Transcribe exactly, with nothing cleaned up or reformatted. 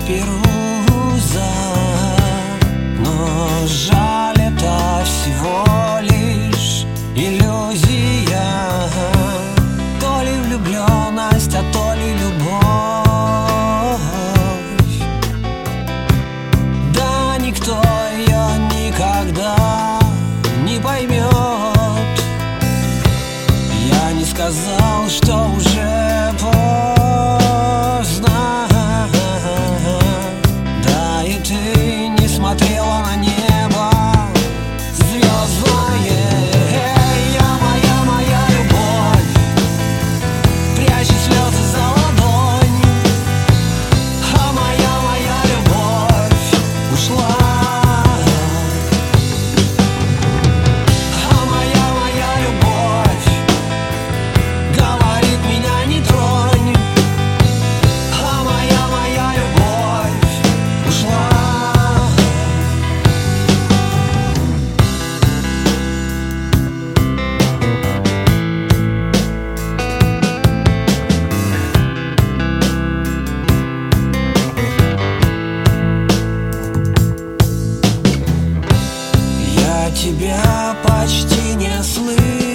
пируза, но жаль, это всего лишь иллюзия. То ли влюбленность, а то ли любовь. Да никто ее никогда не поймет. Я не сказал, что уже поздно. Да и ты не смотрела на небо звездное. Я моя, моя любовь, прячет слезы за ладонь. А моя, моя любовь ушла. Тебя почти не слышу.